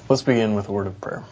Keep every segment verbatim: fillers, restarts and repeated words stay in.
Let's begin with a word of prayer.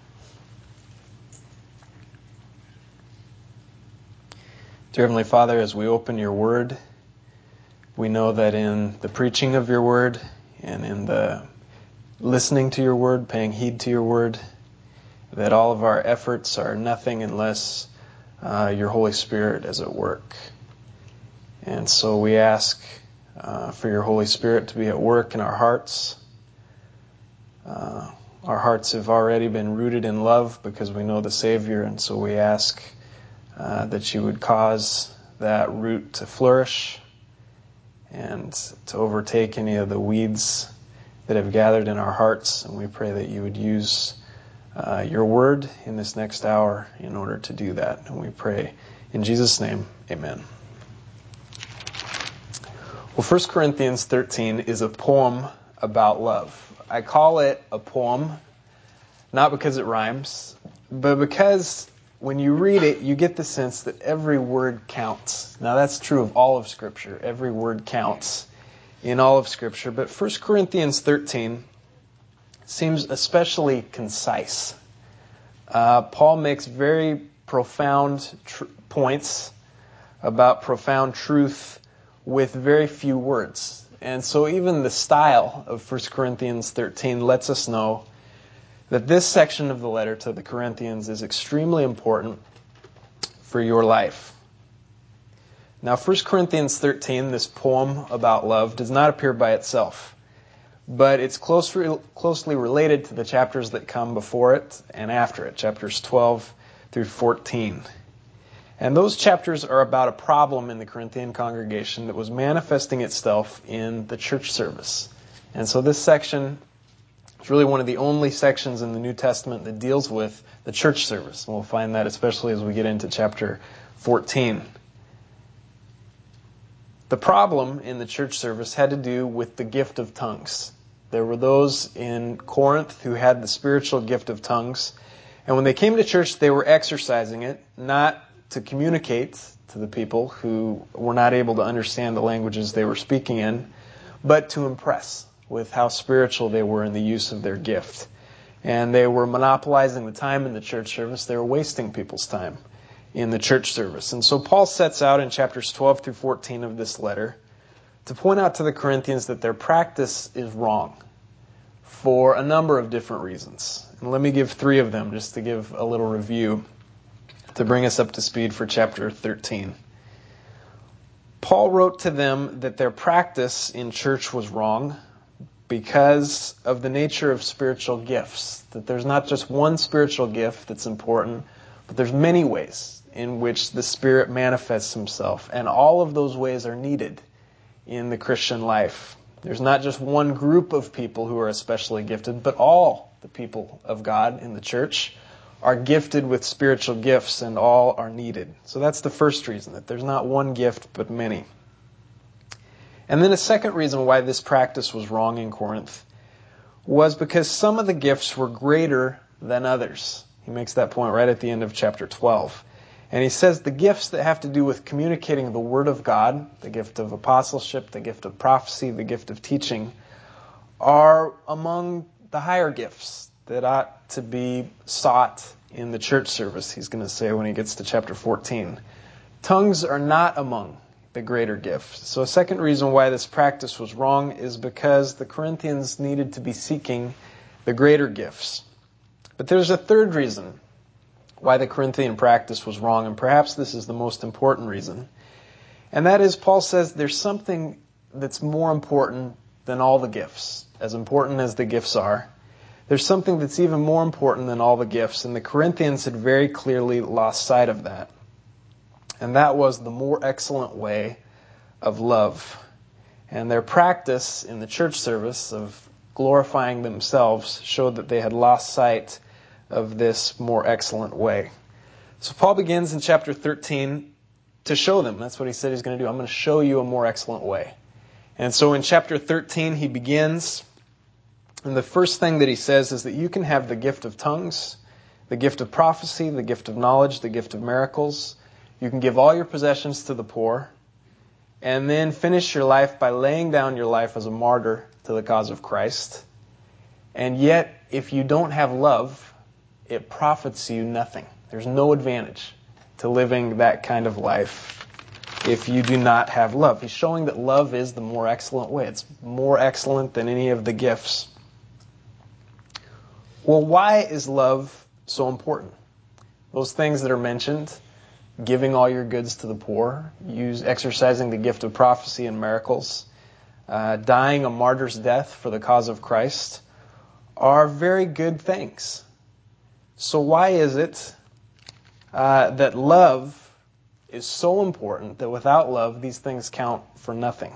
Dear Heavenly Father, as we open your word, we know that in the preaching of your word and in the listening to your word, paying heed to your word, that all of our efforts are nothing unless uh, your Holy Spirit is at work. And so we ask uh, for your Holy Spirit to be at work in our hearts. Uh, our hearts have already been rooted in love because we know the Savior, and so we ask uh, that you would cause that root to flourish and to overtake any of the weeds that have gathered in our hearts. And we pray that you would use uh, your word in this next hour in order to do that. And we pray in Jesus' name, amen. Well, First Corinthians thirteen is a poem about love. I call it a poem, not because it rhymes, but because when you read it, you get the sense that every word counts. Now, that's true of all of Scripture. Every word counts in all of Scripture. But First Corinthians thirteen seems especially concise. Uh, Paul makes very profound tr- points about profound truth with very few words. And so even the style of First Corinthians thirteen lets us know that this section of the letter to the Corinthians is extremely important for your life. Now, First Corinthians thirteen, this poem about love, does not appear by itself, but it's closely, closely related to the chapters that come before it and after it, chapters twelve through fourteen. And those chapters are about a problem in the Corinthian congregation that was manifesting itself in the church service. And so this section is really one of the only sections in the New Testament that deals with the church service. And we'll find that especially as we get into chapter fourteen. The problem in the church service had to do with the gift of tongues. There were those in Corinth who had the spiritual gift of tongues. And when they came to church, they were exercising it, not to communicate to the people who were not able to understand the languages they were speaking in, but to impress with how spiritual they were in the use of their gift. And they were monopolizing the time in the church service. They were wasting people's time in the church service. And so Paul sets out in chapters twelve through fourteen of this letter to point out to the Corinthians that their practice is wrong for a number of different reasons. And let me give three of them just to give a little review to bring us up to speed for chapter thirteen. Paul wrote to them that their practice in church was wrong because of the nature of spiritual gifts. That there's not just one spiritual gift that's important, but there's many ways in which the Spirit manifests himself. And all of those ways are needed in the Christian life. There's not just one group of people who are especially gifted, but all the people of God in the church are gifted with spiritual gifts, and all are needed. So that's the first reason, that there's not one gift, but many. And then a second reason why this practice was wrong in Corinth was because some of the gifts were greater than others. He makes that point right at the end of chapter twelve. And he says the gifts that have to do with communicating the Word of God, the gift of apostleship, the gift of prophecy, the gift of teaching, are among the higher gifts that ought to be sought in the church service, he's going to say when he gets to chapter fourteen. Tongues are not among the greater gifts. So a second reason why this practice was wrong is because the Corinthians needed to be seeking the greater gifts. But there's a third reason why the Corinthian practice was wrong, and perhaps this is the most important reason. And that is, Paul says there's something that's more important than all the gifts, as important as the gifts are. There's something that's even more important than all the gifts, and the Corinthians had very clearly lost sight of that. And that was the more excellent way of love. And their practice in the church service of glorifying themselves showed that they had lost sight of this more excellent way. So Paul begins in chapter thirteen to show them. That's what he said he's going to do. I'm going to show you a more excellent way. And so in chapter thirteen he begins, and the first thing that he says is that you can have the gift of tongues, the gift of prophecy, the gift of knowledge, the gift of miracles. You can give all your possessions to the poor, and then finish your life by laying down your life as a martyr to the cause of Christ. And yet if you don't have love, it profits you nothing. There's no advantage to living that kind of life if you do not have love. He's showing that love is the more excellent way. It's more excellent than any of the gifts. Well, why is love so important? Those things that are mentioned, giving all your goods to the poor, use exercising the gift of prophecy and miracles, uh, dying a martyr's death for the cause of Christ, are very good things. So why is it uh, that love is so important that without love, these things count for nothing?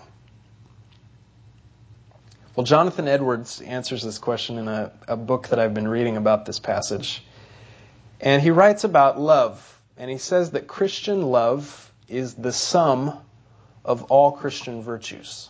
Well, Jonathan Edwards answers this question in a, a book that I've been reading about this passage. And he writes about love, and he says that Christian love is the sum of all Christian virtues.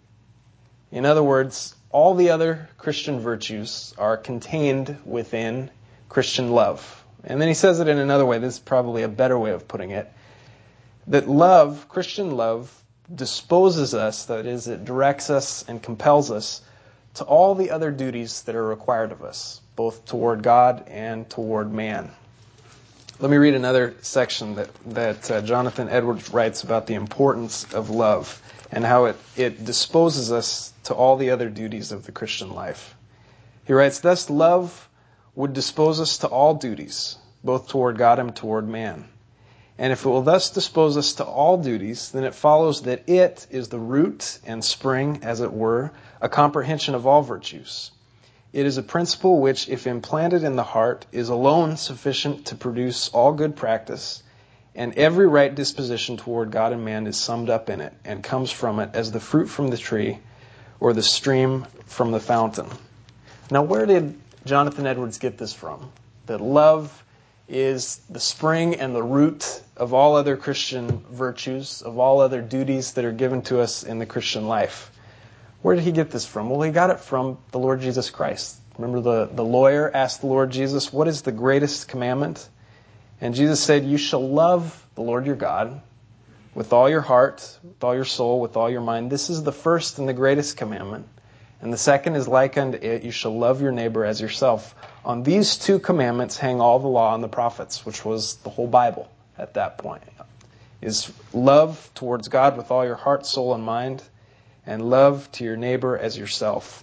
In other words, all the other Christian virtues are contained within Christian love. And then he says it in another way, this is probably a better way of putting it, that love, Christian love, disposes us, that is, it directs us and compels us to all the other duties that are required of us, both toward God and toward man. Let me read another section that, that uh, Jonathan Edwards writes about the importance of love and how it, it disposes us to all the other duties of the Christian life. He writes, "Thus love would dispose us to all duties, both toward God and toward man. And if it will thus dispose us to all duties, then it follows that it is the root and spring, as it were, a comprehension of all virtues. It is a principle which, if implanted in the heart, is alone sufficient to produce all good practice, and every right disposition toward God and man is summed up in it, and comes from it as the fruit from the tree, or the stream from the fountain." Now, where did Jonathan Edwards get this from? That love is the spring and the root of all other Christian virtues, of all other duties that are given to us in the Christian life. Where did he get this from? Well, he got it from the Lord Jesus Christ. Remember the, the lawyer asked the Lord Jesus, "What is the greatest commandment?" And Jesus said, "You shall love the Lord your God with all your heart, with all your soul, with all your mind. This is the first and the greatest commandment. And the second is like unto it, you shall love your neighbor as yourself. On these two commandments hang all the law and the prophets," which was the whole Bible at that point. Is love towards God with all your heart, soul, and mind, and love to your neighbor as yourself.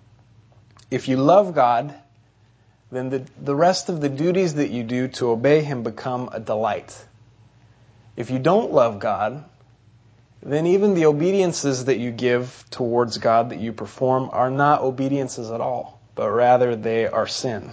If you love God, then the, the rest of the duties that you do to obey Him become a delight. If you don't love God, then even the obediences that you give towards God that you perform are not obediences at all, but rather they are sin.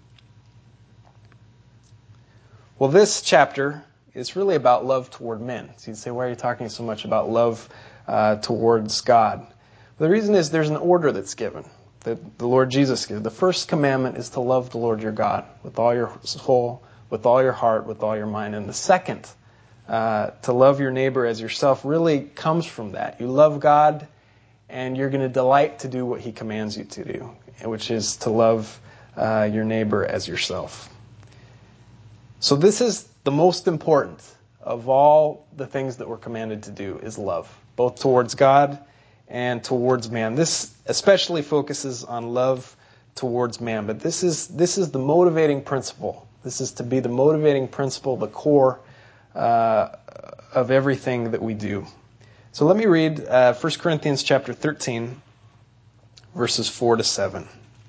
Well, this chapter is really about love toward men. So you'd say, why are you talking so much about love uh, towards God? The reason is there's an order that's given, that the Lord Jesus gives. The first commandment is to love the Lord your God with all your soul, with all your heart, with all your mind. And the second, uh, to love your neighbor as yourself, really comes from that. You love God, and you're going to delight to do what He commands you to do, which is to love uh, your neighbor as yourself. So this is the most important of all the things that we're commanded to do, is love, both towards God and towards man. This especially focuses on love towards man, but this is this is the motivating principle. This is to be the motivating principle, the core uh, of everything that we do. So let me read uh, First Corinthians chapter thirteen, verses four to seven.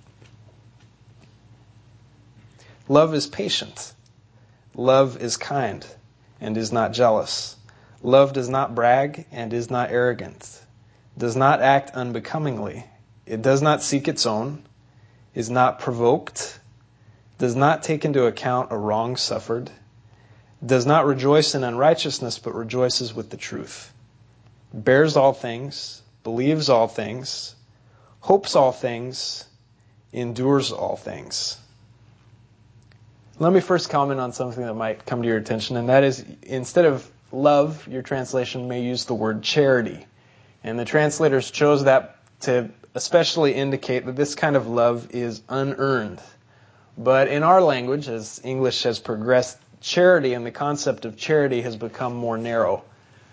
Love is patient. Love is kind and is not jealous. Love does not brag and is not arrogant. Does not act unbecomingly. It does not seek its own. Is not provoked. Does not take into account a wrong suffered. Does not rejoice in unrighteousness, but rejoices with the truth. Bears all things. Believes all things. Hopes all things. Endures all things. Let me first comment on something that might come to your attention, and that is, instead of love, your translation may use the word charity. And the translators chose that to especially indicate that this kind of love is unearned. But in our language, as English has progressed, charity and the concept of charity has become more narrow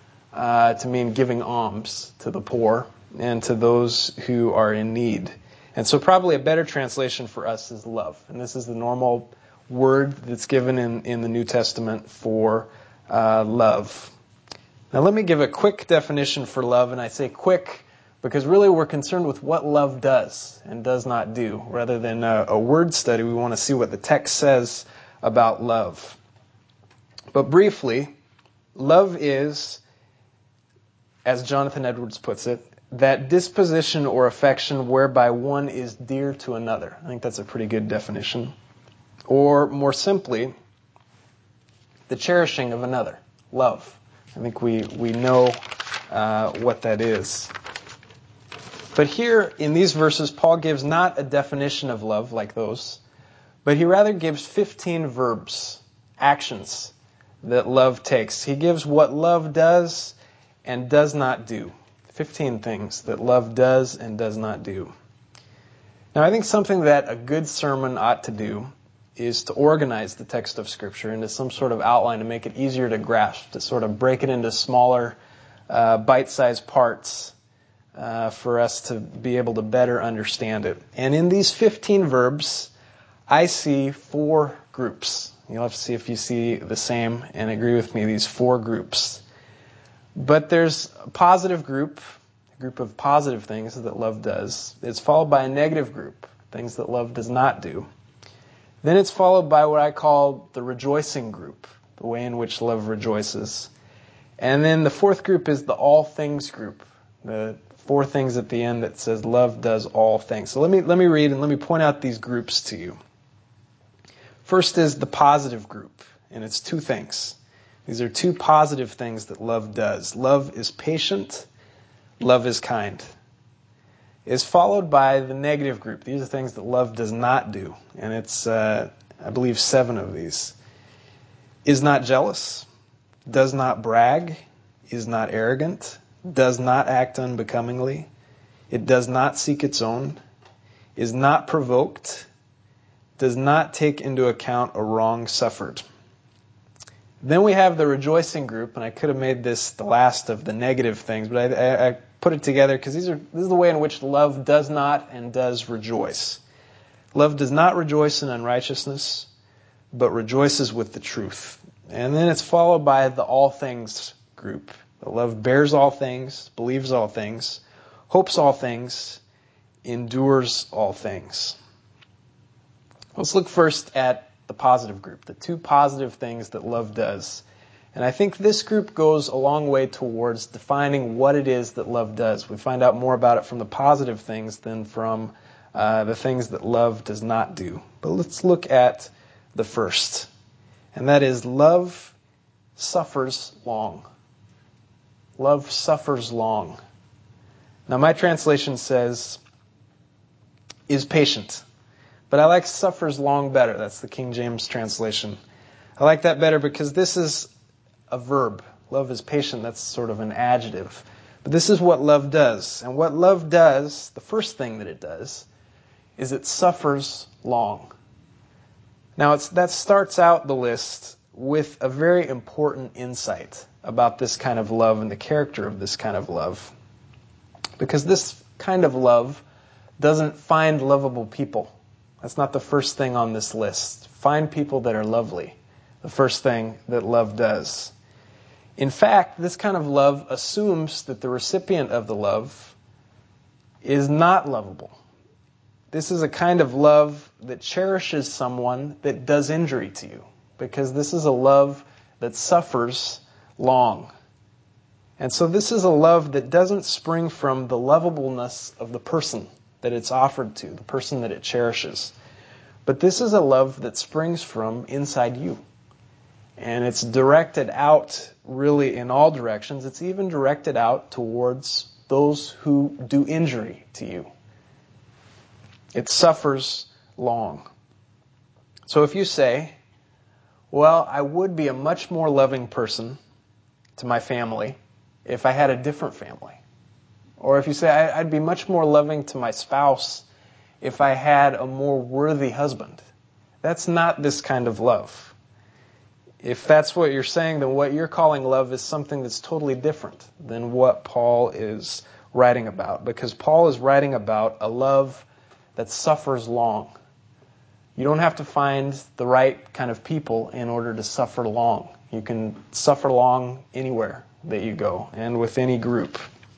uh, to mean giving alms to the poor and to those who are in need. And so probably a better translation for us is love. And this is the normal word that's given in, in the New Testament for uh, love. Now let me give a quick definition for love, and I say quick because really we're concerned with what love does and does not do. Rather than a, a word study, we want to see what the text says about love. But briefly, love is, as Jonathan Edwards puts it, that disposition or affection whereby one is dear to another. I think that's a pretty good definition. Or more simply, the cherishing of another. Love. I think we, we know uh, what that is. But here in these verses, Paul gives not a definition of love like those, but he rather gives fifteen verbs, actions, that love takes. He gives what love does and does not do. fifteen things that love does and does not do. Now, I think something that a good sermon ought to do is to organize the text of Scripture into some sort of outline to make it easier to grasp, to sort of break it into smaller, uh, bite-sized parts uh, for us to be able to better understand it. And in these fifteen verbs, I see four groups. You'll have to see if you see the same and agree with me, these four groups. But there's a positive group, a group of positive things that love does. It's followed by a negative group, things that love does not do. Then it's followed by what I call the rejoicing group, the way in which love rejoices. And then the fourth group is the all things group, the four things at the end that says love does all things. So let me let me read and let me point out these groups to you. First is the positive group, and it's two things. These are two positive things that love does. Love is patient. Love is kind. Is followed by the negative group. These are things that love does not do. And it's, uh, I believe, seven of these. Is not jealous. Does not brag. Is not arrogant. Does not act unbecomingly. It does not seek its own. Is not provoked. Does not take into account a wrong suffered. Then we have the rejoicing group, and I could have made this the last of the negative things, but I, I, I put it together because these are this is the way in which love does not and does rejoice. Love does not rejoice in unrighteousness, but rejoices with the truth. And then it's followed by the all things group. The love bears all things, believes all things, hopes all things, endures all things. Let's look first at the positive group, the two positive things that love does. And I think this group goes a long way towards defining what it is that love does. We find out more about it from the positive things than from uh, the things that love does not do. But let's look at the first. And that is love suffers long. Love suffers long. Now my translation says, is patient. But I like suffers long better. That's the King James translation. I like that better because this is a verb. Love is patient. That's sort of an adjective. But this is what love does. And what love does, the first thing that it does, is it suffers long. Now it's, that starts out the list with a very important insight about this kind of love and the character of this kind of love. Because this kind of love doesn't find lovable people. That's not the first thing on this list. Find people that are lovely. The first thing that love does. In fact, this kind of love assumes that the recipient of the love is not lovable. This is a kind of love that cherishes someone that does injury to you. Because this is a love that suffers long. And so this is a love that doesn't spring from the lovableness of the person that it's offered to, the person that it cherishes. But this is a love that springs from inside you. And it's directed out really in all directions. It's even directed out towards those who do injury to you. It suffers long. So if you say, well, I would be a much more loving person to my family if I had a different family. Or if you say, I'd be much more loving to my spouse if I had a more worthy husband. That's not this kind of love. If that's what you're saying, then what you're calling love is something that's totally different than what Paul is writing about. Because Paul is writing about a love that suffers long. You don't have to find the right kind of people in order to suffer long. You can suffer long anywhere that you go and with any group.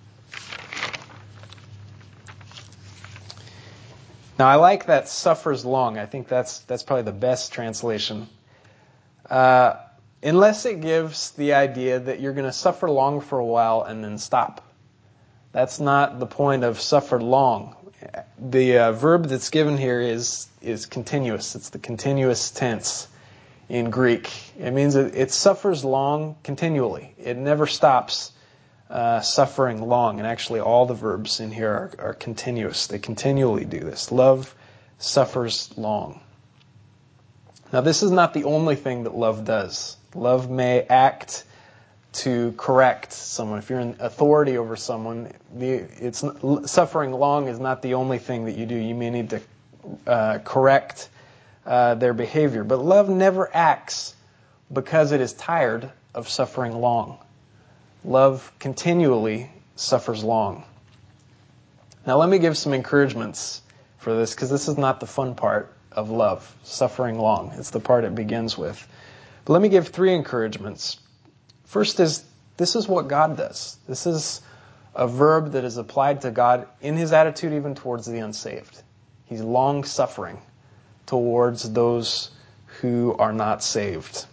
Now, I like that suffers long. I think that's that's probably the best translation. Uh, unless it gives the idea that you're going to suffer long for a while and then stop. That's not the point of suffer long. The uh, verb that's given here is is continuous. It's the continuous tense in Greek. It means it, it suffers long continually. It never stops uh, suffering long. And actually all the verbs in here are, are continuous. They continually do this. Love suffers long. Now, this is not the only thing that love does. Love may act to correct someone. If you're in authority over someone, the, it's suffering long is not the only thing that you do. You may need to uh, correct uh, their behavior. But love never acts because it is tired of suffering long. Love continually suffers long. Now, let me give some encouragements for this, because this is not the fun part of love, suffering long. It's the part it begins with. But let me give three encouragements. First is, this is what God does. This is a verb that is applied to God in his attitude even towards the unsaved. He's long-suffering towards those who are not saved.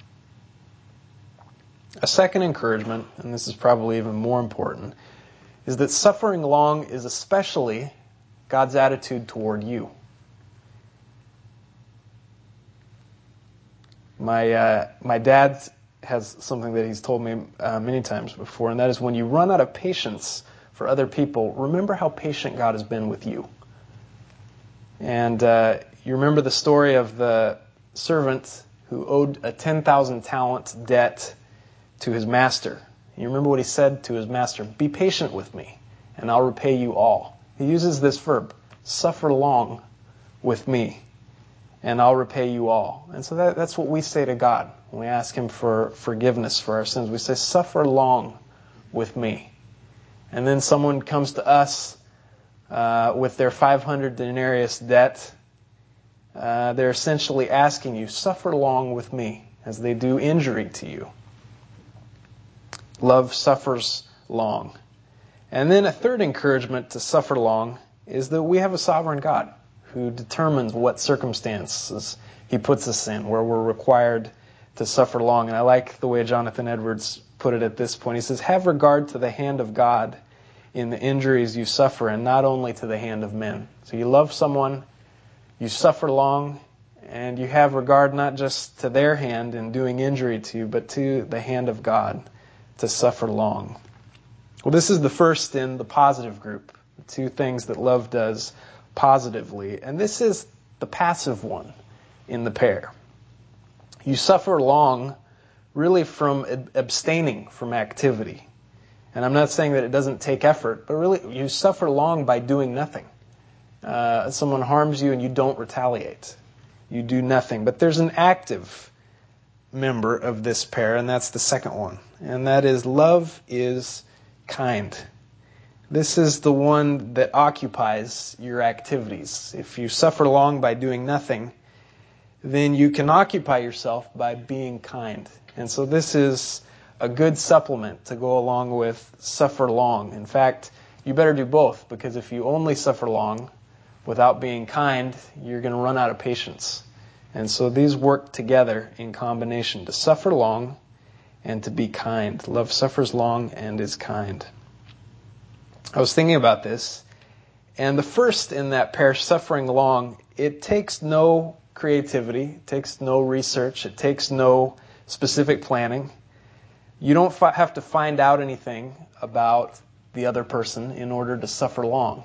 A second encouragement, and this is probably even more important, is that suffering long is especially God's attitude toward you. My uh, my dad has something that he's told me uh, many times before, and that is, when you run out of patience for other people, remember how patient God has been with you. And uh, you remember the story of the servant who owed a ten thousand talent debt to his master. You remember what he said to his master? Be patient with me, and I'll repay you all. He uses this verb, suffer long with me, and I'll repay you all. And so that, that's what we say to God when we ask him for forgiveness for our sins. We say, suffer long with me. And then someone comes to us uh, with their five hundred denarius debt. Uh, they're essentially asking you, suffer long with me, as they do injury to you. Love suffers long. And then a third encouragement to suffer long is that we have a sovereign God who determines what circumstances he puts us in, where we're required to suffer long. And I like the way Jonathan Edwards put it at this point. He says, have regard to the hand of God in the injuries you suffer, and not only to the hand of men. So you love someone, you suffer long, and you have regard not just to their hand in doing injury to you, but to the hand of God to suffer long. Well, this is the first in the positive group, the two things that love does positively. And this is the passive one in the pair. You suffer long really from ab- abstaining from activity. And I'm not saying that it doesn't take effort, but really you suffer long by doing nothing. Uh, someone harms you and you don't retaliate. You do nothing. But there's an active member of this pair, and that's the second one. And that is, love is kind. This is the one that occupies your activities. If you suffer long by doing nothing, then you can occupy yourself by being kind. And so this is a good supplement to go along with suffer long. In fact, you better do both, because if you only suffer long without being kind, you're going to run out of patience. And so these work together in combination, to suffer long and to be kind. Love suffers long and is kind. I was thinking about this, and the first in that pair, suffering long, it takes no creativity, it takes no research, it takes no specific planning. You don't fi- have to find out anything about the other person in order to suffer long.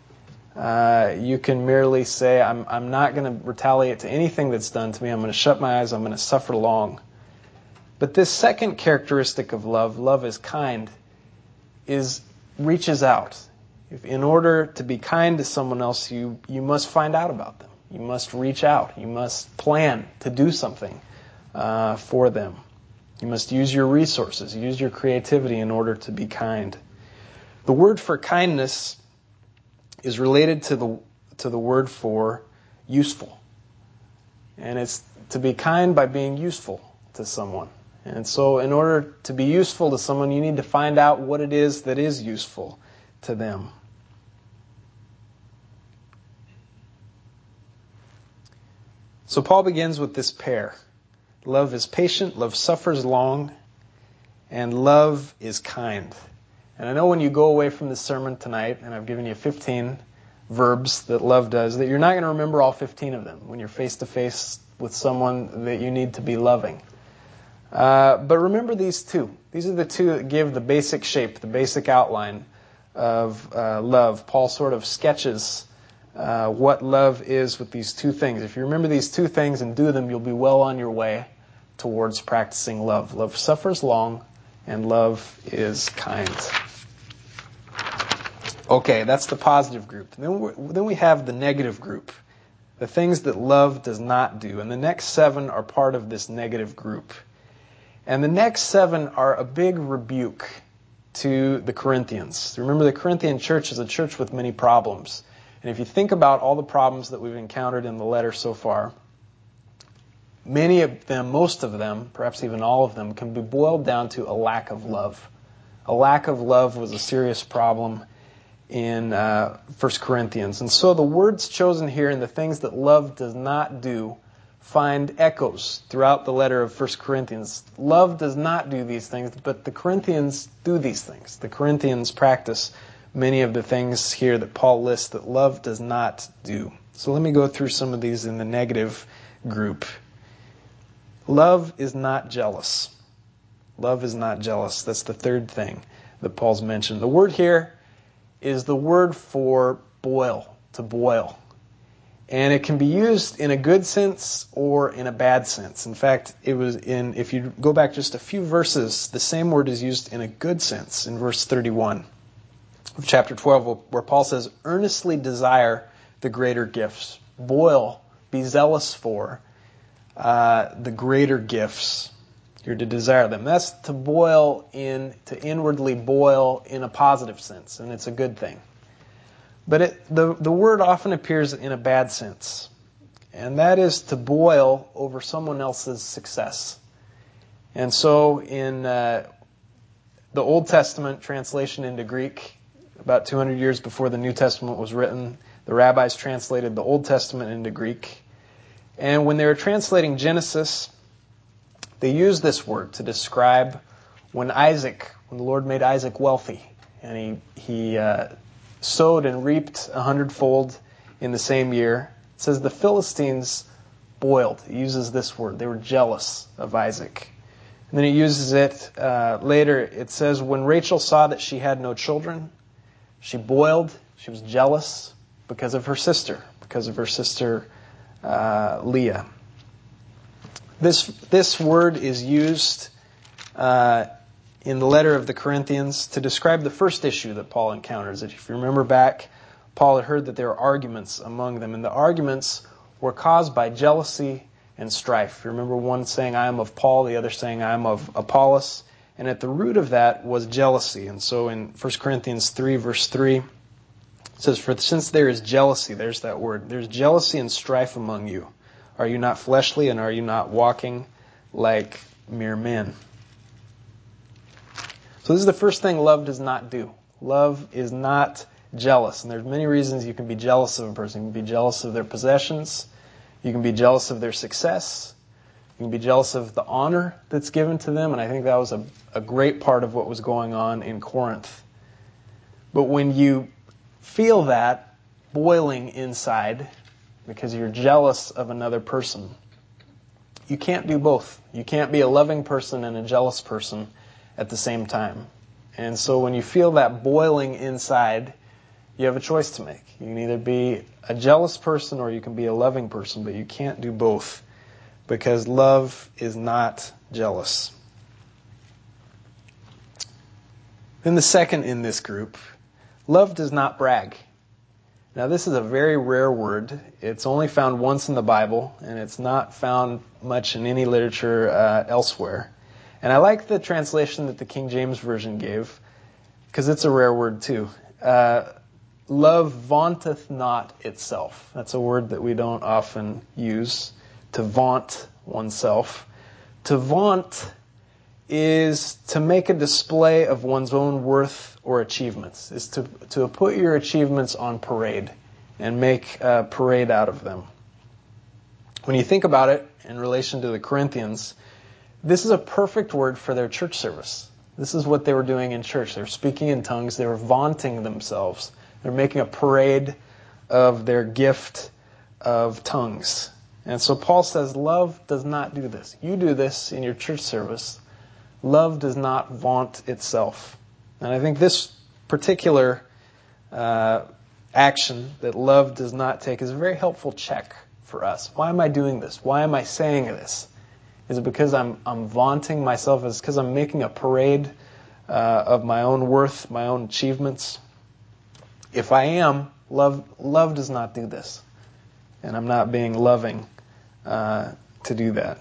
Uh, you can merely say, I'm, I'm not going to retaliate to anything that's done to me. I'm going to shut my eyes. I'm going to suffer long. But this second characteristic of love, love is kind, is reaches out. If in order to be kind to someone else, you, you must find out about them. You must reach out. You must plan to do something uh, for them. You must use your resources, use your creativity in order to be kind. The word for kindness is related to the to the word for useful. And it's to be kind by being useful to someone. And so in order to be useful to someone, you need to find out what it is that is useful to them. So Paul begins with this pair. Love is patient, love suffers long, and love is kind. And I know when you go away from this sermon tonight, and I've given you fifteen verbs that love does, that you're not going to remember all fifteen of them when you're face to face with someone that you need to be loving. Uh, but remember these two. These are the two that give the basic shape, the basic outline of uh, love. Paul sort of sketches uh, what love is with these two things. If you remember these two things and do them, you'll be well on your way towards practicing love. Love suffers long, and love is kind. Okay, that's the positive group. Then we, then we have the negative group, the things that love does not do. And the next seven are part of this negative group. And the next seven are a big rebuke to the Corinthians. Remember, the Corinthian church is a church with many problems. And if you think about all the problems that we've encountered in the letter so far, many of them, most of them, perhaps even all of them, can be boiled down to a lack of love. A lack of love was a serious problem in uh, First Corinthians. And so the words chosen here and the things that love does not do find echoes throughout the letter of First Corinthians. Love does not do these things, but the Corinthians do these things. The Corinthians practice many of the things here that Paul lists that love does not do. So let me go through some of these in the negative group. Love is not jealous. Love is not jealous. That's the third thing that Paul's mentioned. The word here is the word for boil, to boil. And it can be used in a good sense or in a bad sense. In fact, it was in, if you go back just a few verses, the same word is used in a good sense in verse thirty-one of chapter twelve, where Paul says, earnestly desire the greater gifts. Boil, be zealous for uh, the greater gifts. You're to desire them. That's to boil in, to inwardly boil in a positive sense, and it's a good thing. But it, the, the word often appears in a bad sense, and that is to boil over someone else's success. And so in uh, the Old Testament translation into Greek, about two hundred years before the New Testament was written, the rabbis translated the Old Testament into Greek. And when they were translating Genesis, they used this word to describe when Isaac, when the Lord made Isaac wealthy, and he, he uh, sowed and reaped a hundredfold in the same year. It says the Philistines boiled. It uses this word. They were jealous of Isaac. And then it uses it uh, later. It says when Rachel saw that she had no children, she boiled. She was jealous because of her sister, because of her sister uh, Leah. This this word is used uh, in the letter of the Corinthians to describe the first issue that Paul encounters. If you remember back, Paul had heard that there were arguments among them, and the arguments were caused by jealousy and strife. You remember one saying, I am of Paul, the other saying, I am of Apollos. And at the root of that was jealousy. And so in First Corinthians three, verse three, it says, for since there is jealousy, there's that word, there's jealousy and strife among you. Are you not fleshly, and are you not walking like mere men? So this is the first thing love does not do. Love is not jealous. And there's many reasons you can be jealous of a person. You can be jealous of their possessions. You can be jealous of their success. You can be jealous of the honor that's given to them. And I think that was a, a great part of what was going on in Corinth. But when you feel that boiling inside because you're jealous of another person, you can't do both. You can't be a loving person and a jealous person at the same time. And so when you feel that boiling inside, you have a choice to make. You can either be a jealous person or you can be a loving person, but you can't do both because love is not jealous. Then the second in this group, love does not brag. Now this is a very rare word. It's only found once in the Bible, and it's not found much in any literature uh, elsewhere. And I like the translation that the King James Version gave, because it's a rare word too. Uh, love vaunteth not itself. That's a word that we don't often use, to vaunt oneself. To vaunt is to make a display of one's own worth or achievements, is to, to put your achievements on parade and make a parade out of them. When you think about it in relation to the Corinthians, this is a perfect word for their church service. This is what they were doing in church. They were speaking in tongues. They were vaunting themselves. They're making a parade of their gift of tongues. And so Paul says, love does not do this. You do this in your church service. Love does not vaunt itself. And I think this particular uh, action that love does not take is a very helpful check for us. Why am I doing this? Why am I saying this? Is it because I'm I'm vaunting myself? Is it because I'm making a parade uh, of my own worth, my own achievements? If I am, love love does not do this. And I'm not being loving uh, to do that.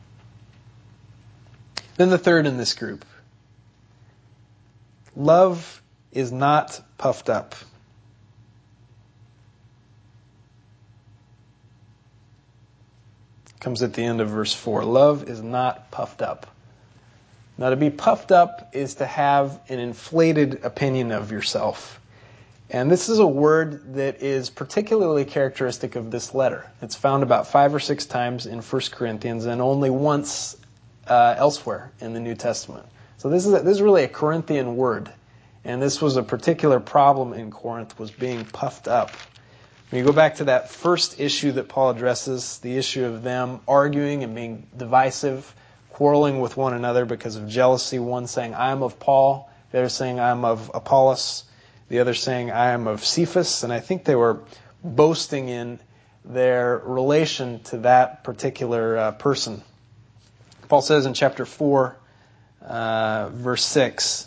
Then the third in this group. Love is not puffed up. Comes at the end of verse four. Love is not puffed up. Now, to be puffed up is to have an inflated opinion of yourself. And this is a word that is particularly characteristic of this letter. It's found about five or six times in First Corinthians and only once uh, elsewhere in the New Testament. So this is a, this is really a Corinthian word. And this was a particular problem in Corinth, was being puffed up. When you go back to that first issue that Paul addresses, the issue of them arguing and being divisive, quarreling with one another because of jealousy, one saying, I am of Paul, the other saying, I am of Apollos, the other saying, I am of Cephas, and I think they were boasting in their relation to that particular uh, person. Paul says in chapter four, uh, verse six,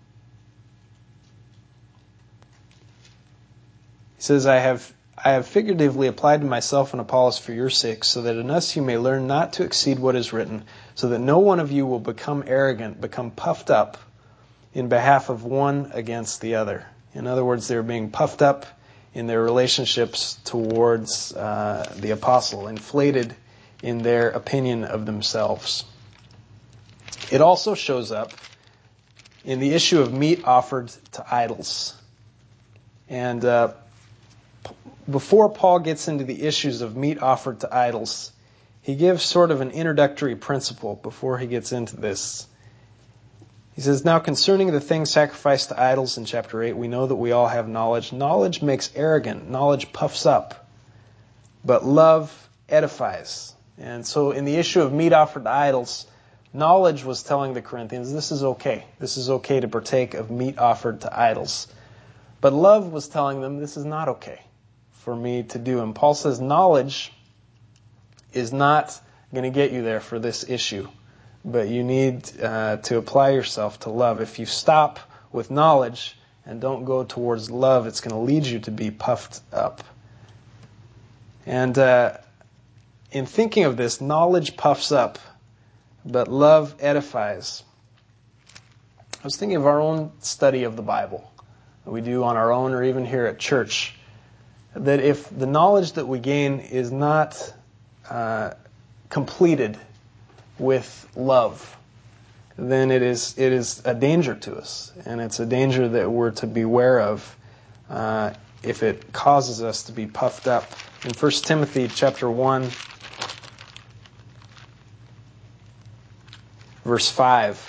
he says, I have I have figuratively applied to myself and Apollos for your sake, so that in us you may learn not to exceed what is written, so that no one of you will become arrogant, become puffed up in behalf of one against the other. In other words, they were being puffed up in their relationships towards uh, the apostle, inflated in their opinion of themselves. It also shows up in the issue of meat offered to idols. And uh, before Paul gets into the issues of meat offered to idols, he gives sort of an introductory principle before he gets into this. He says, now concerning the things sacrificed to idols in chapter eight, we know that we all have knowledge. Knowledge makes arrogant. Knowledge puffs up. But love edifies. And so in the issue of meat offered to idols, knowledge was telling the Corinthians, this is okay. This is okay to partake of meat offered to idols. But love was telling them, this is not okay for me to do. And Paul says knowledge is not going to get you there for this issue. But you need uh, to apply yourself to love. If you stop with knowledge and don't go towards love, it's going to lead you to be puffed up. And uh, in thinking of this, knowledge puffs up, but love edifies. I was thinking of our own study of the Bible that we do on our own or even here at church. That if the knowledge that we gain is not uh, completed with love, then it is it is a danger to us, and it's a danger that we're to beware of uh, if it causes us to be puffed up. In First Timothy chapter one, verse five.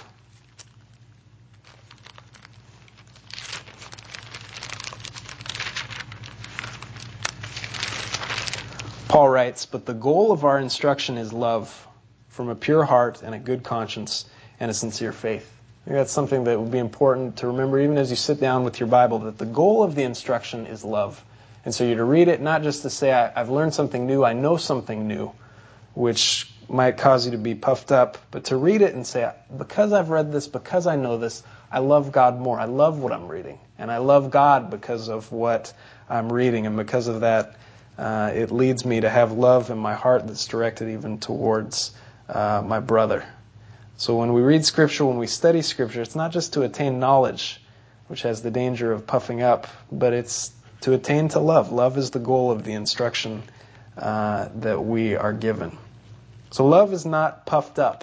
Paul writes, but the goal of our instruction is love, from a pure heart and a good conscience and a sincere faith. I think that's something that would be important to remember even as you sit down with your Bible, that the goal of the instruction is love. And so you're to read it not just to say, I've learned something new, I know something new, which might cause you to be puffed up, but to read it and say, because I've read this, because I know this, I love God more. I love what I'm reading. And I love God because of what I'm reading. And because of that, uh, it leads me to have love in my heart that's directed even towards Uh, my brother. So when we read Scripture, when we study Scripture, it's not just to attain knowledge, which has the danger of puffing up, but it's to attain to love. Love is the goal of the instruction uh, that we are given. So love is not puffed up.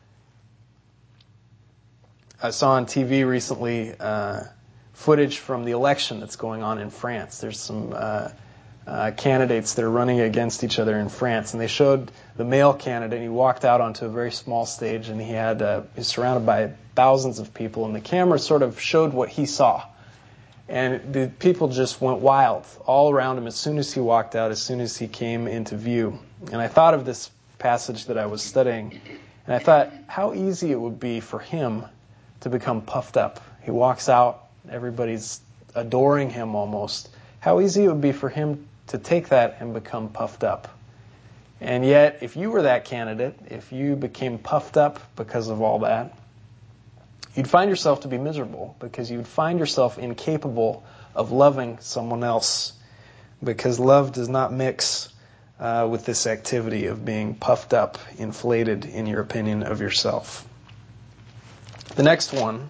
I saw on T V recently uh, footage from the election that's going on in France. There's some uh, uh, candidates that are running against each other in France, and they showed the male candidate. He walked out onto a very small stage, and he had uh, he's surrounded by thousands of people, and the camera sort of showed what he saw. And the people just went wild all around him as soon as he walked out, as soon as he came into view. And I thought of this passage that I was studying, and I thought how easy it would be for him to become puffed up. He walks out, everybody's adoring him almost. How easy it would be for him to take that and become puffed up. And yet, if you were that candidate, if you became puffed up because of all that, you'd find yourself to be miserable, because you'd find yourself incapable of loving someone else, because love does not mix uh, with this activity of being puffed up, inflated in your opinion of yourself. The next one,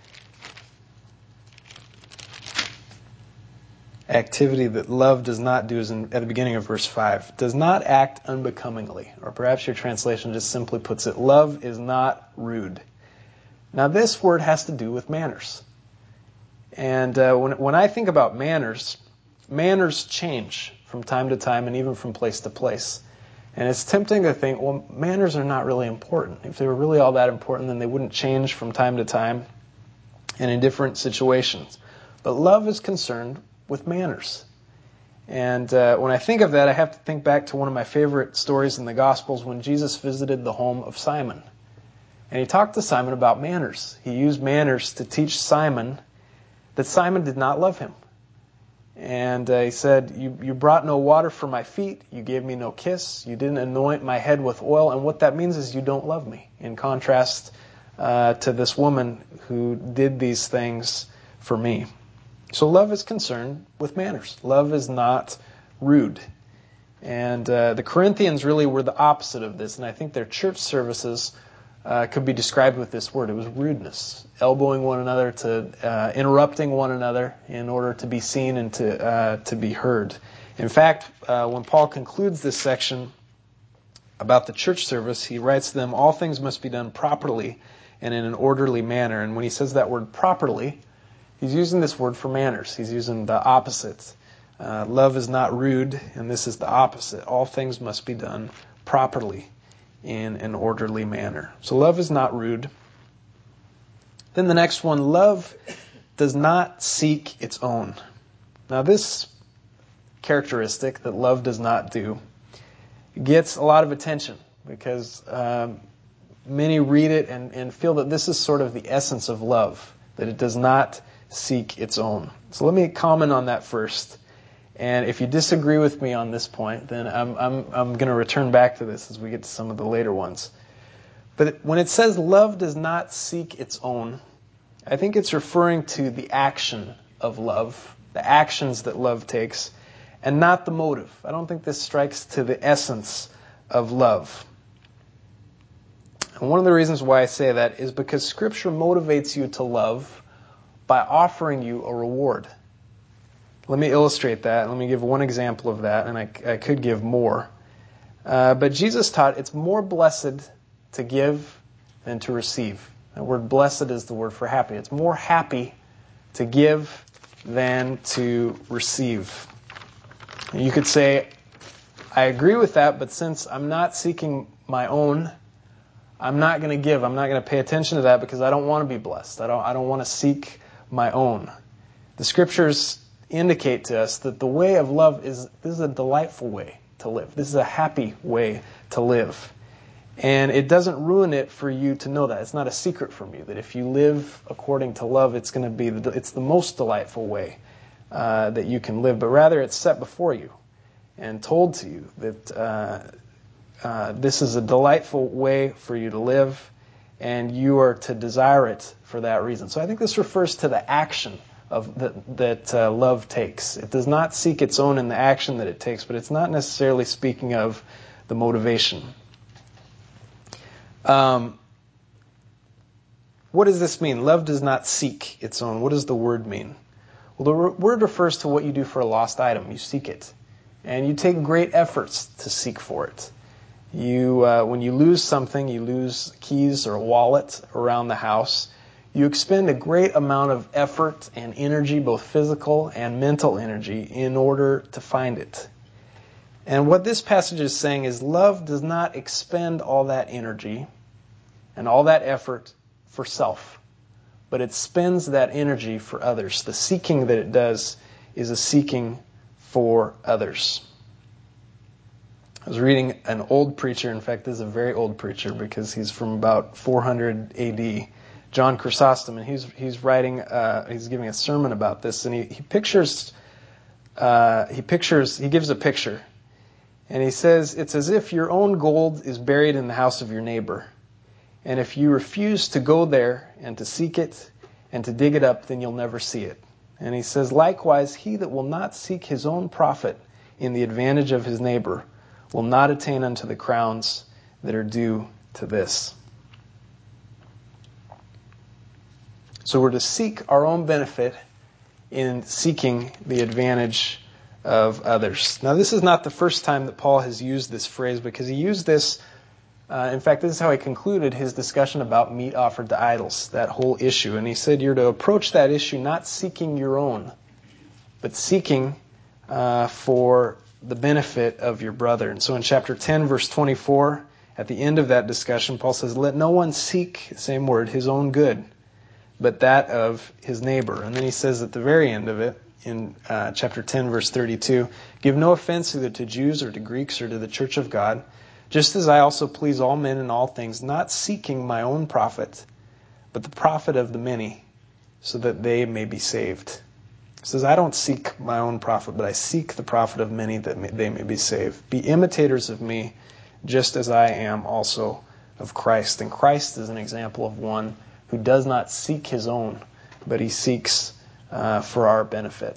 activity that love does not do, is in, at the beginning of verse five. Does not act unbecomingly. Or perhaps your translation just simply puts it, love is not rude. Now this word has to do with manners. And uh, when, when I think about manners, manners change from time to time and even from place to place. And it's tempting to think, well, manners are not really important. If they were really all that important, then they wouldn't change from time to time and in different situations. But love is concerned with manners. And uh, when I think of that, I have to think back to one of my favorite stories in the Gospels when Jesus visited the home of Simon. And he talked to Simon about manners. He used manners to teach Simon that Simon did not love him. And uh, he said, you, you brought no water for my feet, you gave me no kiss, you didn't anoint my head with oil, and what that means is you don't love me, in contrast uh, to this woman who did these things for me. So love is concerned with manners. Love is not rude. And uh, the Corinthians really were the opposite of this, and I think their church services Uh, could be described with this word. It was rudeness, elbowing one another, to uh, interrupting one another in order to be seen and to uh, to be heard. In fact, uh, when Paul concludes this section about the church service, he writes to them, all things must be done properly and in an orderly manner. And when he says that word properly, he's using this word for manners. He's using the opposite. Uh, love is not rude, and this is the opposite. All things must be done properly in an orderly manner. So love is not rude. Then the next one, love does not seek its own. Now this characteristic that love does not do gets a lot of attention because um, many read it and, and feel that this is sort of the essence of love, that it does not seek its own. So let me comment on that first. And if you disagree with me on this point, then I'm I'm I'm going to return back to this as we get to some of the later ones. But when it says love does not seek its own, I think it's referring to the action of love, the actions that love takes, and not the motive. I don't think this strikes to the essence of love. And one of the reasons why I say that is because Scripture motivates you to love by offering you a reward. Let me illustrate that. Let me give one example of that, and I, I could give more. Uh, but Jesus taught it's more blessed to give than to receive. The word blessed is the word for happy. It's more happy to give than to receive. You could say, I agree with that, but since I'm not seeking my own, I'm not going to give. I'm not going to pay attention to that because I don't want to be blessed. I don't, I don't want to seek my own. The Scriptures indicate to us that the way of love is, this is a delightful way to live. This is a happy way to live. And it doesn't ruin it for you to know that. It's not a secret from you that if you live according to love, it's going to be, the, it's the most delightful way uh, that you can live. But rather it's set before you and told to you that uh, uh, this is a delightful way for you to live and you are to desire it for that reason. So I think this refers to the action of that, that uh, love takes. It does not seek its own in the action that it takes, but it's not necessarily speaking of the motivation. Um, what does this mean? Love does not seek its own. What does the word mean? Well, the word refers to what you do for a lost item. You seek it. And you take great efforts to seek for it. You, uh, when you lose something, you lose keys or a wallet around the house, you expend a great amount of effort and energy, both physical and mental energy, in order to find it. And what this passage is saying is love does not expend all that energy and all that effort for self, but it spends that energy for others. The seeking that it does is a seeking for others. I was reading an old preacher, in fact this is a very old preacher because he's from about four hundred A D, John Chrysostom, and he's he's writing, uh, he's giving a sermon about this, and he, he pictures, uh, he pictures, he gives a picture. And he says, it's as if your own gold is buried in the house of your neighbor. And if you refuse to go there and to seek it and to dig it up, then you'll never see it. And he says, likewise, he that will not seek his own profit in the advantage of his neighbor will not attain unto the crowns that are due to this. So we're to seek our own benefit in seeking the advantage of others. Now, this is not the first time that Paul has used this phrase, because he used this, uh, in fact, this is how he concluded his discussion about meat offered to idols, that whole issue. And he said you're to approach that issue not seeking your own, but seeking uh, for the benefit of your brother. And so in chapter ten, verse twenty-four, at the end of that discussion, Paul says, let no one seek, same word, his own good, but that of his neighbor. And then he says at the very end of it, in uh, chapter ten, verse thirty-two, give no offense either to Jews or to Greeks or to the church of God, just as I also please all men in all things, not seeking my own profit, but the profit of the many, so that they may be saved. He says, I don't seek my own profit, but I seek the profit of many that may, they may be saved. Be imitators of me, just as I am also of Christ. And Christ is an example of one who does not seek his own, but he seeks Uh, for our benefit.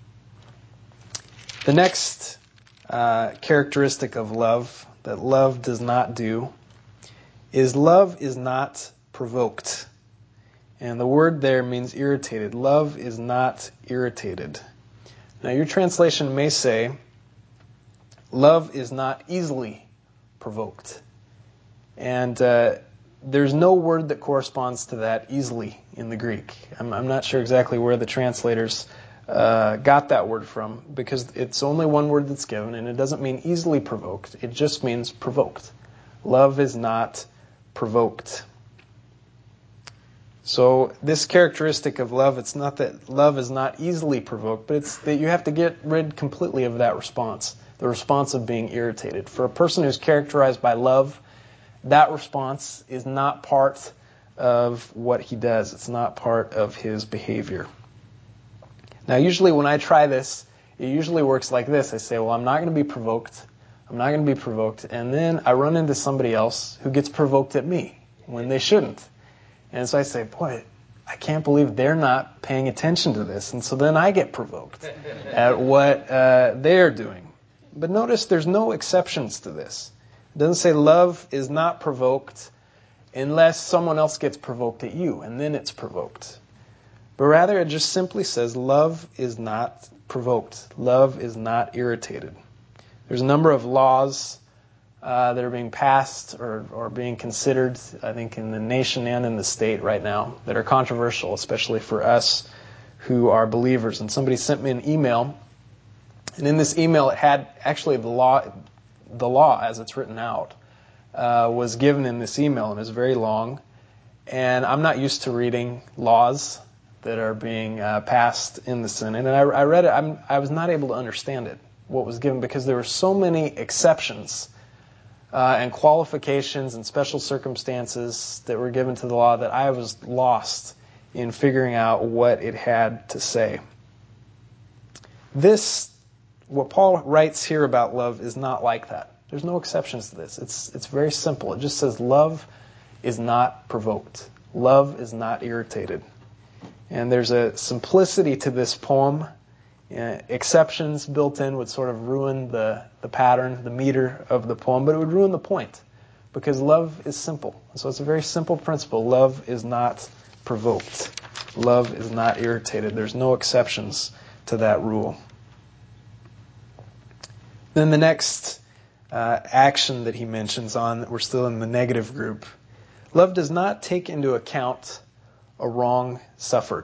The next uh, characteristic of love that love does not do is love is not provoked. And the word there means irritated. Love is not irritated. Now your translation may say, love is not easily provoked. And uh, there's no word that corresponds to that easily in the Greek. I'm, I'm not sure exactly where the translators uh, got that word from, because it's only one word that's given, and it doesn't mean easily provoked. It just means provoked. Love is not provoked. So this characteristic of love, it's not that love is not easily provoked, but it's that you have to get rid completely of that response, the response of being irritated. For a person who's characterized by love, that response is not part of what he does. It's not part of his behavior. Now, usually when I try this, it usually works like this. I say, well, I'm not going to be provoked. I'm not going to be provoked. And then I run into somebody else who gets provoked at me when they shouldn't. And so I say, boy, I can't believe they're not paying attention to this. And so then I get provoked at what uh, they're doing. But notice there's no exceptions to this. It doesn't say love is not provoked unless someone else gets provoked at you, and then it's provoked. But rather it just simply says love is not provoked. Love is not irritated. There's a number of laws uh, that are being passed or, or being considered, I think, in the nation and in the state right now that are controversial, especially for us who are believers. And somebody sent me an email, and in this email it had actually the law, the law as it's written out, uh, was given in this email, and it's very long. And I'm not used to reading laws that are being uh, passed in the Senate. And I, I read it, I'm, I was not able to understand it, what was given, because there were so many exceptions uh, and qualifications and special circumstances that were given to the law that I was lost in figuring out what it had to say. This, what Paul writes here about love, is not like that. There's no exceptions to this. It's it's very simple. It just says love is not provoked. Love is not irritated. And there's a simplicity to this poem. Uh, exceptions built in would sort of ruin the, the pattern, the meter of the poem, but it would ruin the point, because love is simple. So it's a very simple principle. Love is not provoked. Love is not irritated. There's no exceptions to that rule. Then the next uh, action that he mentions on, we're still in the negative group. Love does not take into account a wrong suffered.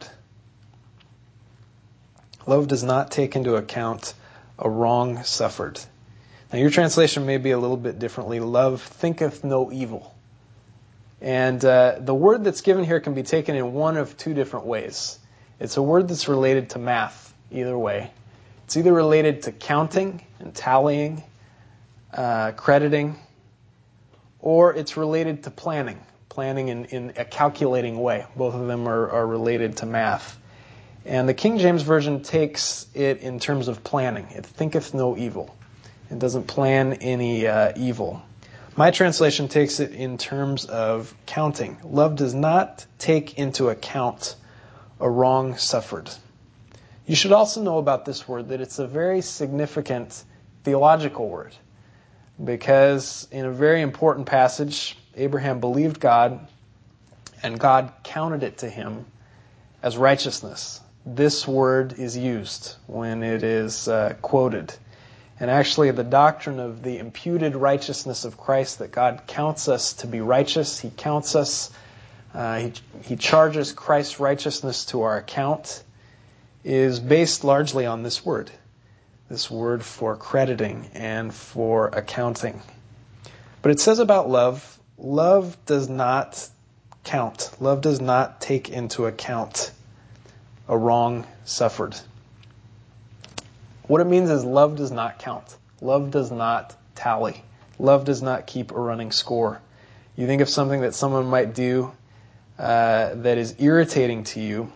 Love does not take into account a wrong suffered. Now your translation may be a little bit differently. Love thinketh no evil. And uh, the word that's given here can be taken in one of two different ways. It's a word that's related to math, either way. It's either related to counting and tallying, uh, crediting, or it's related to planning, planning in, in a calculating way. Both of them are, are related to math. And the King James Version takes it in terms of planning. It thinketh no evil. It doesn't plan any uh, evil. My translation takes it in terms of counting. Love does not take into account a wrong suffered. You should also know about this word that it's a very significant theological word, because in a very important passage, Abraham believed God, and God counted it to him as righteousness. This word is used when it is uh, quoted. And actually, the doctrine of the imputed righteousness of Christ, that God counts us to be righteous, He counts us, uh, he, he charges Christ's righteousness to our account, is based largely on this word. This word for crediting and for accounting. But it says about love, love does not count. Love does not take into account a wrong suffered. What it means is love does not count. Love does not tally. Love does not keep a running score. You think of something that someone might do uh, that is irritating to you,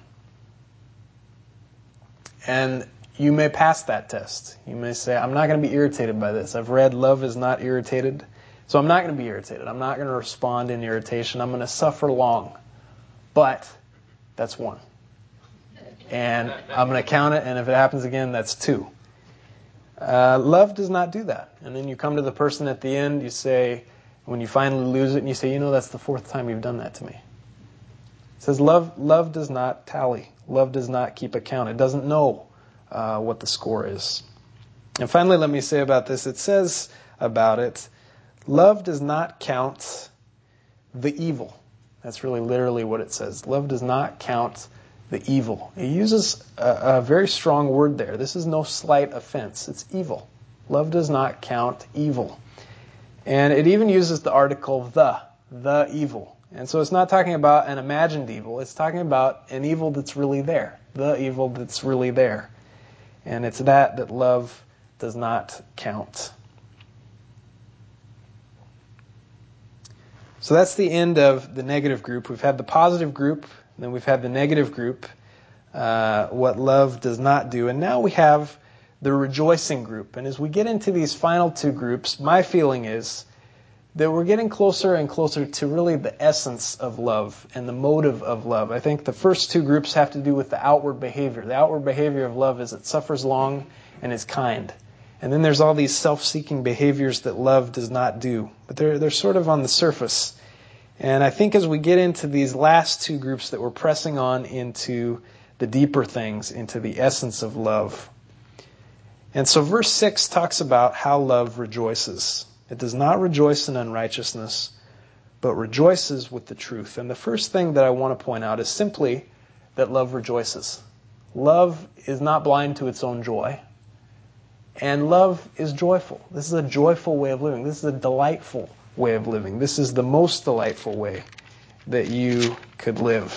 and you may pass that test. You may say, I'm not going to be irritated by this. I've read love is not irritated, so I'm not going to be irritated. I'm not going to respond in irritation. I'm going to suffer long. But that's one. And I'm going to count it, and if it happens again, that's two. Uh, love does not do that. And then you come to the person at the end, you say, when you finally lose it, and you say, you know, that's the fourth time you've done that to me. It says love love does not tally. Love does not keep account. It doesn't know uh, what the score is. And finally, let me say about this, it says about it, love does not count the evil. That's really literally what it says. Love does not count the evil. It uses a, a very strong word there. This is no slight offense. It's evil. Love does not count evil. And it even uses the article the, the evil. And so it's not talking about an imagined evil. It's talking about an evil that's really there. The evil that's really there. And it's that that love does not count. So that's the end of the negative group. We've had the positive group, and then we've had the negative group, uh, what love does not do. And now we have the rejoicing group. And as we get into these final two groups, my feeling is that we're getting closer and closer to really the essence of love and the motive of love. I think the first two groups have to do with the outward behavior. The outward behavior of love is it suffers long and is kind. And then there's all these self-seeking behaviors that love does not do. But they're they're sort of on the surface. And I think as we get into these last two groups that we're pressing on into the deeper things, into the essence of love. And so verse six talks about how love rejoices. It does not rejoice in unrighteousness, but rejoices with the truth. And the first thing that I want to point out is simply that love rejoices. Love is not blind to its own joy. And love is joyful. This is a joyful way of living. This is a delightful way of living. This is the most delightful way that you could live.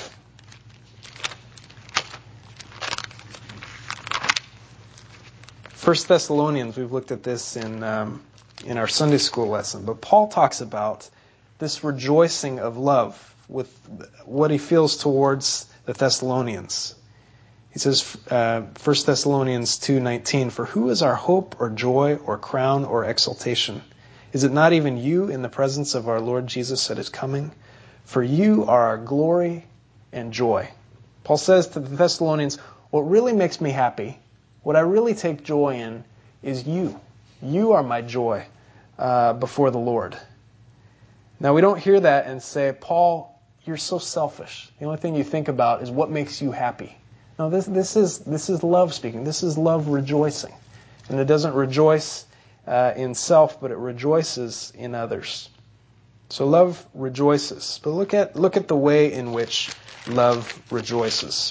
First Thessalonians, we've looked at this in um, in our Sunday school lesson, but Paul talks about this rejoicing of love with what he feels towards the Thessalonians. He says, uh, First Thessalonians two nineteen, "For who is our hope or joy or crown or exaltation? Is it not even you in the presence of our Lord Jesus at his coming? For you are our glory and joy." Paul says to the Thessalonians, what really makes me happy, what I really take joy in, is you. You are my joy uh, before the Lord. Now we don't hear that and say, Paul, you're so selfish. The only thing you think about is what makes you happy. No, this this is this is love speaking. This is love rejoicing. And it doesn't rejoice uh, in self, but it rejoices in others. So love rejoices. But look at look at the way in which love rejoices.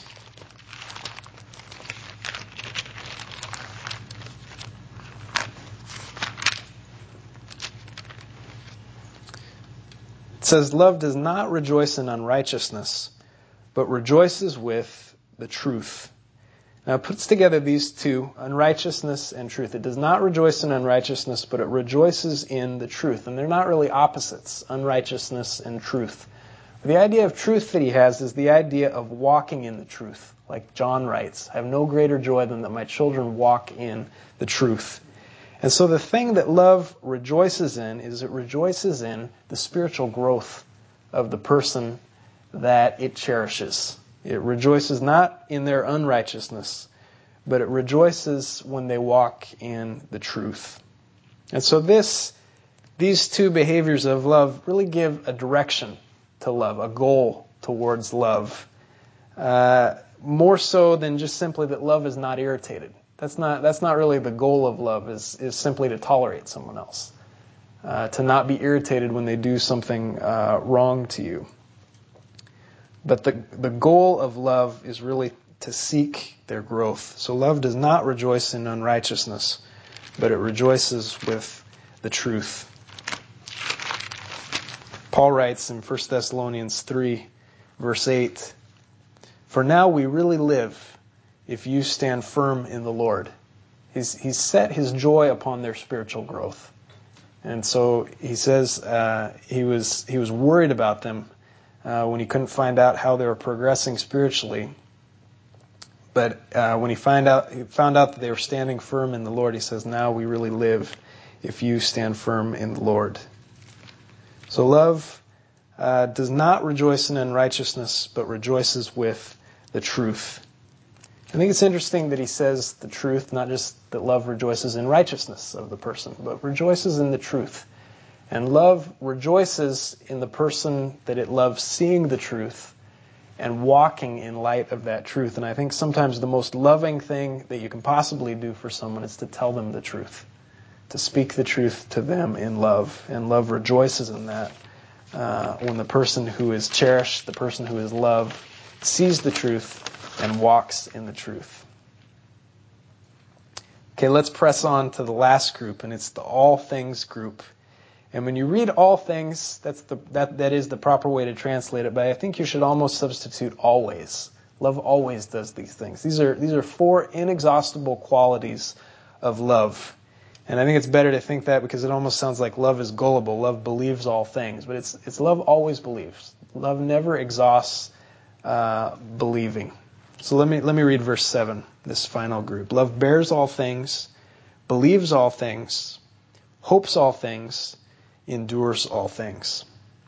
It says, love does not rejoice in unrighteousness, but rejoices with the truth. Now it puts together these two, unrighteousness and truth. It does not rejoice in unrighteousness, but it rejoices in the truth. And they're not really opposites, unrighteousness and truth. The idea of truth that he has is the idea of walking in the truth. Like John writes, I have no greater joy than that my children walk in the truth. And so the thing that love rejoices in is it rejoices in the spiritual growth of the person that it cherishes. It rejoices not in their unrighteousness, but it rejoices when they walk in the truth. And so this, these two behaviors of love really give a direction to love, a goal towards love. Uh, more so than just simply that love is not irritated. That's not that's not really the goal of love, is, is simply to tolerate someone else. Uh, to not be irritated when they do something uh, wrong to you. But the, the goal of love is really to seek their growth. So love does not rejoice in unrighteousness, but it rejoices with the truth. Paul writes in First Thessalonians three, verse eight, for now we really live if you stand firm in the Lord. He's, he's set his joy upon their spiritual growth. And so he says uh, he was he was worried about them uh, when he couldn't find out how they were progressing spiritually. But uh, when he find out he found out that they were standing firm in the Lord, he says, now we really live if you stand firm in the Lord. So love uh, does not rejoice in unrighteousness, but rejoices with the truth. I think it's interesting that he says the truth, not just that love rejoices in righteousness of the person, but rejoices in the truth. And love rejoices in the person that it loves seeing the truth and walking in light of that truth. And I think sometimes the most loving thing that you can possibly do for someone is to tell them the truth, to speak the truth to them in love. And love rejoices in that. Uh, when the person who is cherished, the person who is loved, sees the truth and walks in the truth. Okay, let's press on to the last group, and it's the all things group. And when you read all things, that's the that that is the proper way to translate it, but I think you should almost substitute always. Love always does these things. These are these are four inexhaustible qualities of love. And I think it's better to think that because it almost sounds like love is gullible. Love believes all things, but it's it's love always believes. Love never exhausts uh, believing. So let me let me read verse seven, this final group. Love bears all things, believes all things, hopes all things, endures all things.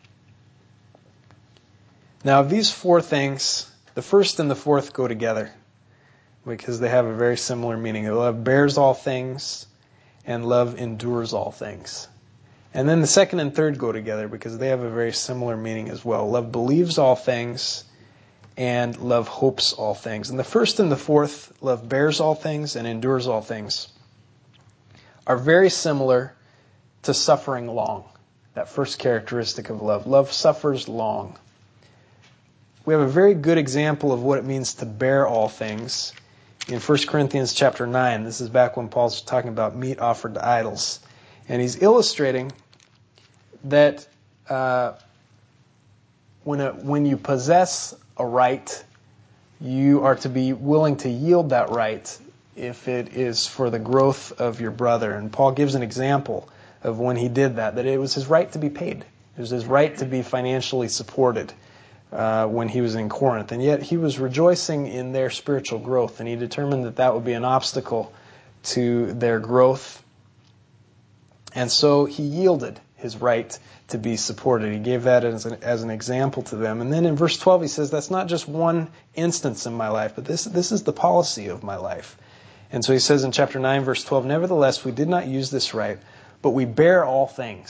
Now, of these four things, the first and the fourth go together because they have a very similar meaning. Love bears all things and love endures all things. And then the second and third go together because they have a very similar meaning as well. Love believes all things and love hopes all things. And the first and the fourth, love bears all things and endures all things, are very similar to suffering long. That first characteristic of love. Love suffers long. We have a very good example of what it means to bear all things in First Corinthians chapter nine. This is back when Paul's talking about meat offered to idols. And he's illustrating that uh, when a, when you possess a right, you are to be willing to yield that right if it is for the growth of your brother. And Paul gives an example of when he did that, that it was his right to be paid. It was his right to be financially supported uh, when he was in Corinth. And yet he was rejoicing in their spiritual growth, and he determined that that would be an obstacle to their growth. And so he yielded his right to be supported. He gave that as an, as an example to them. And then in verse twelve he says, that's not just one instance in my life, but this, this is the policy of my life. And so he says in chapter nine, verse twelve, nevertheless, we did not use this right, but we bear all things.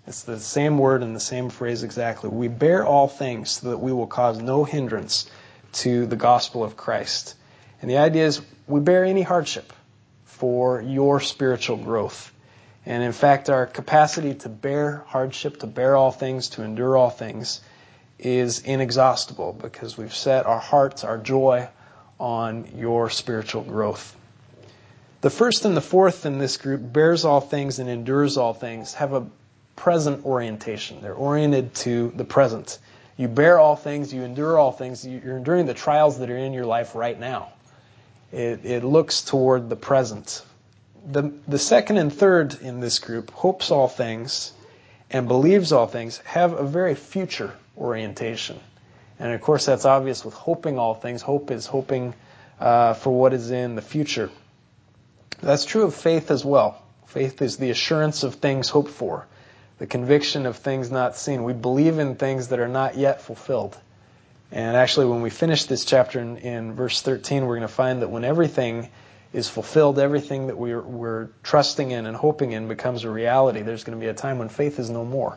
It's the same word and the same phrase exactly. We bear all things so that we will cause no hindrance to the gospel of Christ. And the idea is we bear any hardship for your spiritual growth. And in fact, our capacity to bear hardship, to bear all things, to endure all things, is inexhaustible because we've set our hearts, our joy, on your spiritual growth. The first and the fourth in this group, bears all things and endures all things, have a present orientation. They're oriented to the present. You bear all things, you endure all things, you're enduring the trials that are in your life right now. It, it looks toward the present. The, the second and third in this group, hopes all things and believes all things, have a very future orientation. And of course that's obvious with hoping all things. Hope is hoping uh, for what is in the future. That's true of faith as well. Faith is the assurance of things hoped for, the conviction of things not seen. We believe in things that are not yet fulfilled. And actually when we finish this chapter in, in verse thirteen, we're going to find that when everything is fulfilled, everything that we're, we're trusting in and hoping in becomes a reality. There's going to be a time when faith is no more.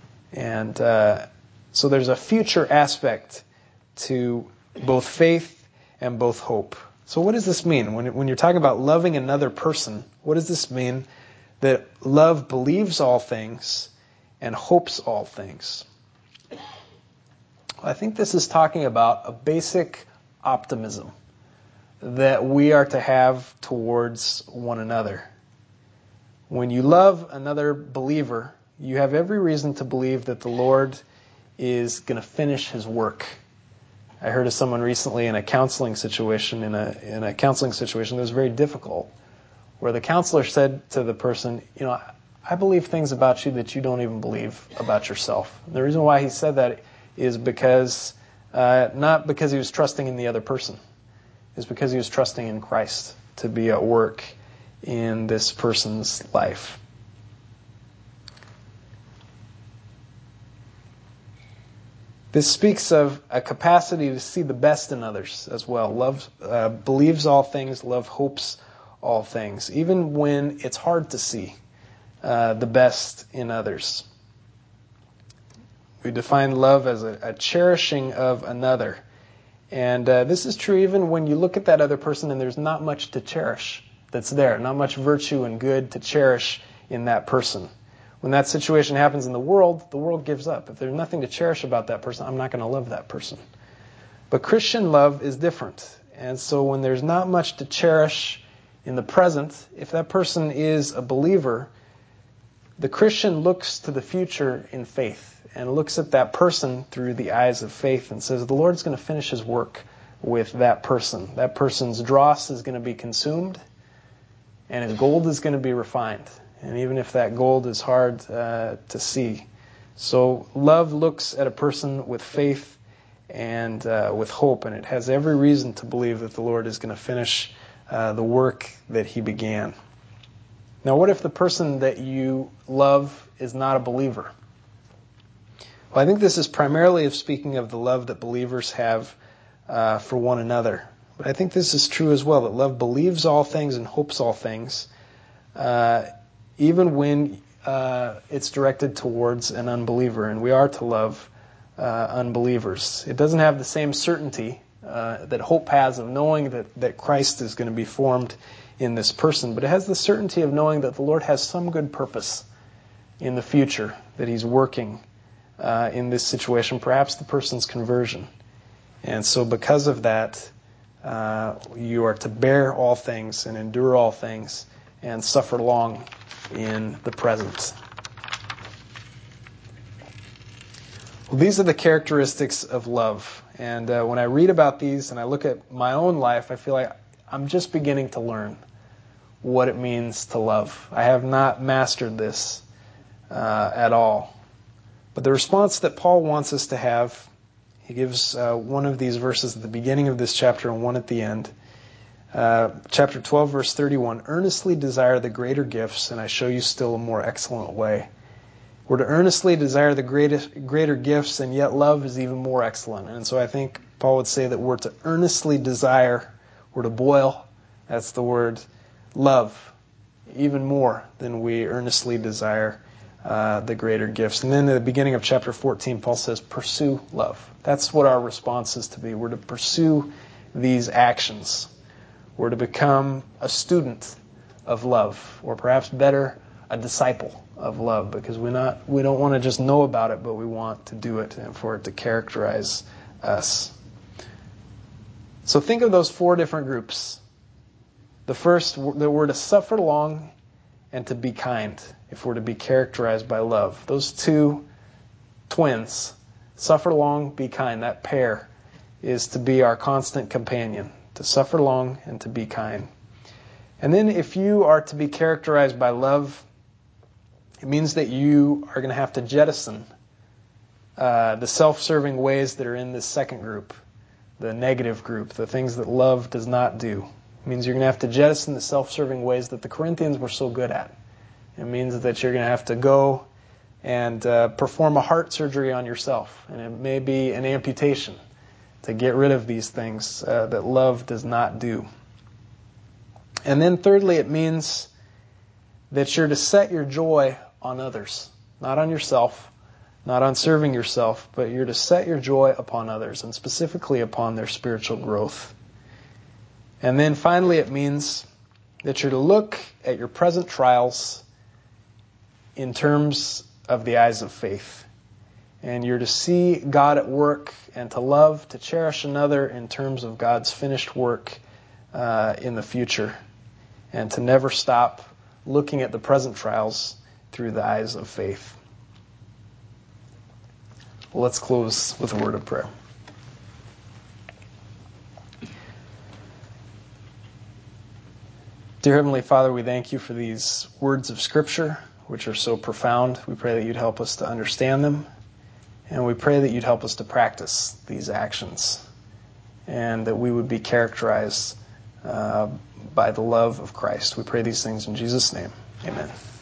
And uh, so there's a future aspect to both faith and both hope. So what does this mean? When, when you're talking about loving another person, what does this mean that love believes all things and hopes all things? Well, I think this is talking about a basic optimism that we are to have towards one another. When you love another believer, you have every reason to believe that the Lord is going to finish His work. I heard of someone recently in a counseling situation, in a in a counseling situation that was very difficult, where the counselor said to the person, you know, I believe things about you that you don't even believe about yourself. And the reason why he said that is because, uh, not because he was trusting in the other person, is because he was trusting in Christ to be at work in this person's life. This speaks of a capacity to see the best in others as well. Love uh, believes all things, love hopes all things, even when it's hard to see uh, the best in others. We define love as a, a cherishing of another. And uh, this is true even when you look at that other person and there's not much to cherish that's there, not much virtue and good to cherish in that person. When that situation happens in the world, the world gives up. If there's nothing to cherish about that person, I'm not going to love that person. But Christian love is different. And so when there's not much to cherish in the present, if that person is a believer, the Christian looks to the future in faith and looks at that person through the eyes of faith and says, the Lord's going to finish His work with that person. That person's dross is going to be consumed and his gold is going to be refined. And even if that gold is hard uh, to see. So love looks at a person with faith and uh, with hope, and it has every reason to believe that the Lord is going to finish uh, the work that He began. Now, what if the person that you love is not a believer? Well, I think this is primarily of speaking of the love that believers have uh, for one another. But I think this is true as well, that love believes all things and hopes all things, uh, even when uh, it's directed towards an unbeliever, and we are to love uh, unbelievers. It doesn't have the same certainty uh, that hope has of knowing that, that Christ is going to be formed in this person, but it has the certainty of knowing that the Lord has some good purpose in the future, that He's working uh, in this situation, perhaps the person's conversion. And so because of that, uh, you are to bear all things and endure all things and suffer long in the present. Well, these are the characteristics of love. And uh, when I read about these and I look at my own life, I feel like I'm just beginning to learn what it means to love. I have not mastered this uh, at all. But the response that Paul wants us to have, he gives uh, one of these verses at the beginning of this chapter and one at the end. Uh, chapter twelve, verse thirty-one, earnestly desire the greater gifts, and I show you still a more excellent way. We're to earnestly desire the greatest, greater gifts, and yet love is even more excellent. And so I think Paul would say that we're to earnestly desire, we're to boil, that's the word, love, even more than we earnestly desire uh, the greater gifts. And then at the beginning of chapter fourteen, Paul says, pursue love. That's what our response is to be. We're to pursue these actions. We're to become a student of love, or perhaps better, a disciple of love, because we not we don't want to just know about it, but we want to do it and for it to characterize us. So think of those four different groups. The first, that we're to suffer long and to be kind, if we're to be characterized by love. Those two twins, suffer long, be kind, that pair is to be our constant companion, to suffer long and to be kind. And then if you are to be characterized by love, it means that you are going to have to jettison uh, the self-serving ways that are in this second group, the negative group, the things that love does not do. It means you're going to have to jettison the self-serving ways that the Corinthians were so good at. It means that you're going to have to go and uh, perform a heart surgery on yourself. And it may be an amputation to get rid of these things uh, that love does not do. And then thirdly, it means that you're to set your joy on others, not on yourself, not on serving yourself, but you're to set your joy upon others, and specifically upon their spiritual growth. And then finally, it means that you're to look at your present trials in terms of the eyes of faith. And you're to see God at work and to love, to cherish another in terms of God's finished work uh, in the future. And to never stop looking at the present trials through the eyes of faith. Well, let's close with a word of prayer. Dear Heavenly Father, we thank you for these words of Scripture, which are so profound. We pray that you'd help us to understand them. And we pray that you'd help us to practice these actions. And that we would be characterized uh, by the love of Christ. We pray these things in Jesus' name. Amen.